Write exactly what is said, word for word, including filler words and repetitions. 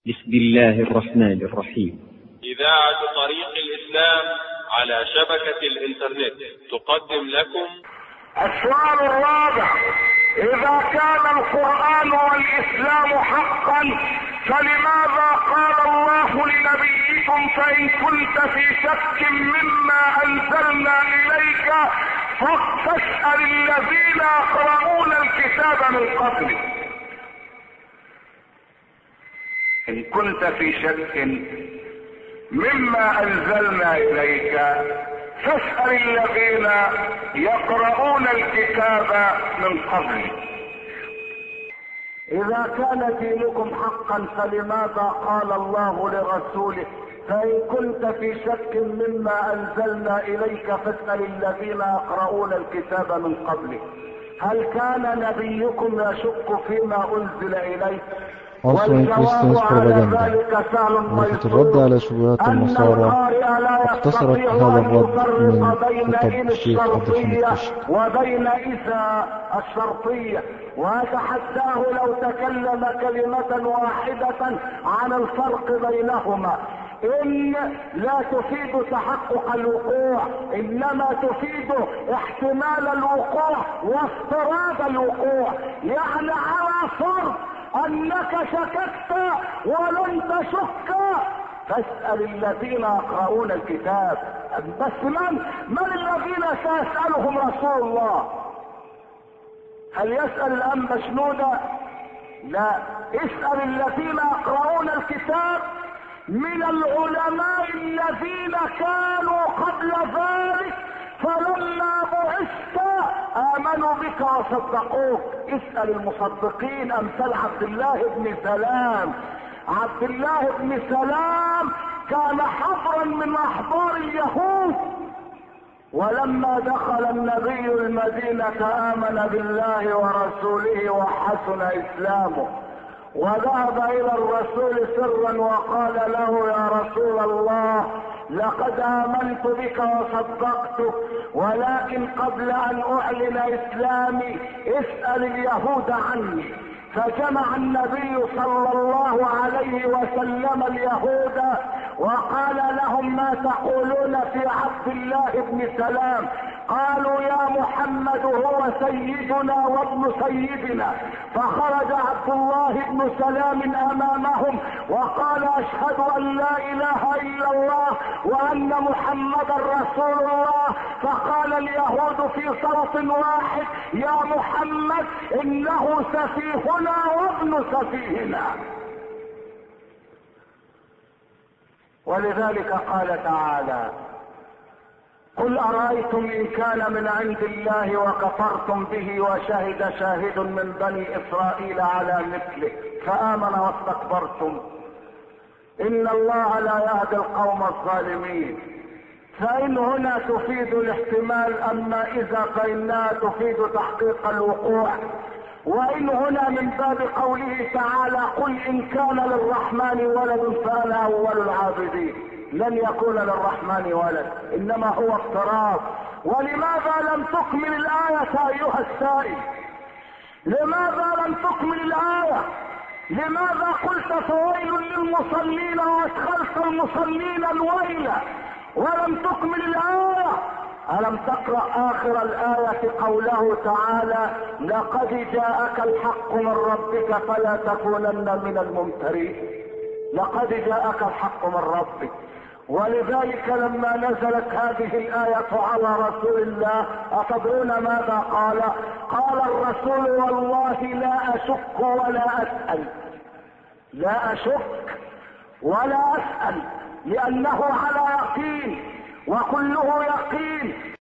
بسم الله الرحمن الرحيم. إذاعة طريق الإسلام على شبكة الإنترنت تقدم لكم السؤال الرابع: إذا كان القرآن والإسلام حقا فلماذا قال الله لنبيكم فإن كنت في شك مما أنزلنا إليك فاسأل الذين يقرؤون الكتاب من قبلك؟ إن كنت في شك مما أنزلنا إليك فاسأل الذين يقرؤون الكتاب من قبلك. إذا كان دينكم حقا فلماذا قال الله لرسوله فإن كنت في شك مما أنزلنا إليك فاسأل الذين يقرؤون الكتاب من قبلك؟ هل كان نبيكم يشك فيما أنزل إليه؟ والجواب على ذلك سهل ميسور. الرد على شبهات النصارى اختصرت هذا الرد من خطب الشيخ عبد الحميد وبين إذا الشرطية، وأتحداه لو تكلم كلمة واحدة عن الفرق بينهما. إن لا تفيد تحقق الوقوع، إنما تفيد احتمال الوقوع وافتراض الوقوع. يعني على فرض أنك شككت ولن تشك فاسأل الذين يقرؤون الكتاب. بس من من الذين سيسألهم رسول الله؟ هل يسأل الأنبا شنودة؟ لا، اسأل الذين يقرؤون الكتاب من العلماء الذين كانوا قبل ذلك فلما بعثت آمنوا بك وصدقوك. اسأل المصدقين أمثال عبد الله بن سلام. عبد الله بن سلام كان حبرا من أحبار اليهود، ولما دخل النبي المدينة آمن بالله ورسوله وحسن إسلامه، وذهب إلى الرسول سرا وقال له: يا رسول الله، لقد آمنت بك وصدقتك، ولكن قبل أن أعلن إسلامي اسأل اليهود عني. فجمع النبي صلى الله عليه وسلم اليهود وقال لهم: ما تقولون في عبد الله بن سلام؟ قالوا: يا محمد هو سيدنا وابن سيدنا. فخرج عبد الله بن سلام امامهم وقال: اشهد ان لا اله الا الله وان محمدا رسول الله. فقال اليهود في صوت واحد: يا محمد انه سفيهنا وابن سفيهنا. ولذلك قال تعالى: قل أرأيتم إن كان من عند الله وكفرتم به وشهد شاهد من بني إسرائيل على مثله فآمن واستكبرتم إن الله لا يهدي القوم الظالمين. فإن هنا تفيد الاحتمال، أما إذا فإنها تفيد تحقيق الوقوع. وإن هنا من باب قوله تعالى: قل إن كان للرحمن ولد فأنا أول العابدين. لن يكون للرحمن ولد، إنما هو افتراض. ولماذا لم تكمل الآية أيها السائل؟ لماذا لم تكمل الآية؟ لماذا قلت فويل للمصلين وأدخلت المصلين الويل ولم تكمل الآية؟ ألم تقرأ آخر الآية قوله تعالى: لقد جاءك الحق من ربك فلا تكونن من الممترين. لقد جاءك الحق من ربك. ولذلك لما نزلت هذه الآية على رسول الله أتدرون ماذا قال؟ قال الرسول: والله لا أشك ولا أسأل. لا أشك ولا أسأل، لأنه على يقين وكله يقين.